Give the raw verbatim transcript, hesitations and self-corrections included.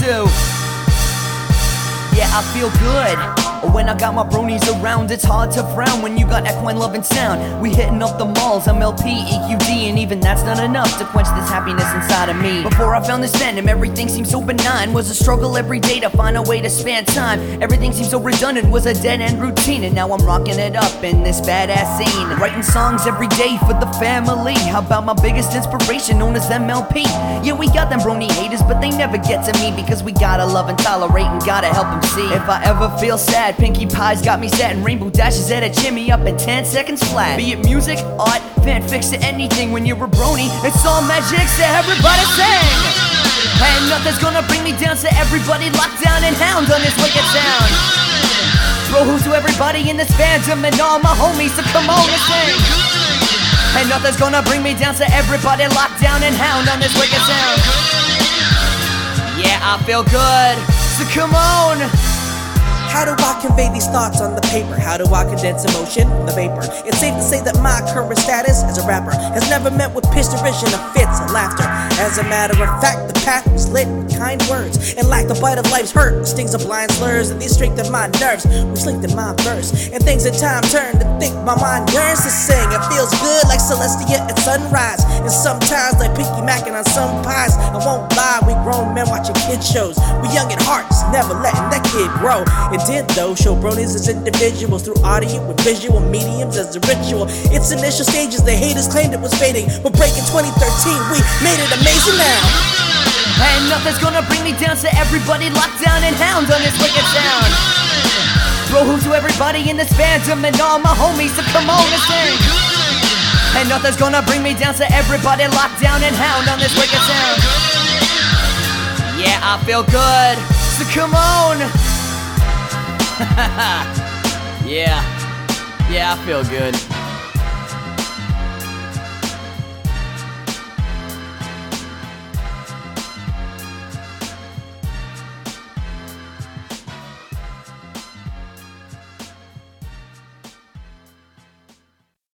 to. Yeah, I feel good when I got my bronies around. It's hard to frown when you got equine love and sound. We hitting up the malls, M L P, E Q D, and even that's not enough to quench this happiness inside of me. Before I found this fandom, everything seemed so benign. Was a struggle every day to find a way to span time. Everything seemed so redundant, was a dead-end routine. And now I'm rocking it up in this badass scene, writing songs every day for the family. How about my biggest inspiration, known as M L P? Yeah, we got them brony haters, but they never get to me, because we gotta love and tolerate and gotta help them see. If I ever feel sad, Pinkie Pie's got me set, and Rainbow Dashes at a chimney up in ten seconds flat. Be it music, art, fanfics, or anything, when you're a brony, it's all magic, so everybody sing. And nothing's gonna bring me down, so everybody lock down and hound on this wicked sound. Throw who to everybody in this fandom and all my homies, so come on and sing. And nothing's gonna bring me down, so everybody lock down and hound on this wicked sound. Yeah, I feel good, so come on. How do I convey these thoughts on the paper? How do I condense emotion in the vapor? It's safe to say that my current status as a rapper has never met with piss derision of fits and laughter. As a matter of fact, the path was lit with kind words, and like the bite of life's hurt, the stings of blind slurs, and these strengthen my nerves, which linked in my verse. And things in time turn to think my mind yearns to sing. It feels good like Celestia at sunrise, and sometimes like Pinky Mackin' on some pies. I won't lie, we grown men watching kid shows. We young at hearts, never letting that kid grow. It did though, show bronies as individuals through audio and visual mediums as a ritual. Its initial stages, the haters claimed it was fading, but breaking twenty thirteen, we made it amazing now. And nothing's gonna bring me down, so everybody lock down and hound on this wicked sound. Throw who to everybody in this fandom and all my homies, so come on and sing. And nothing's gonna bring me down, so everybody lock down and hound on this wicked sound. Yeah, I feel good, so come on. Yeah, yeah, I feel good.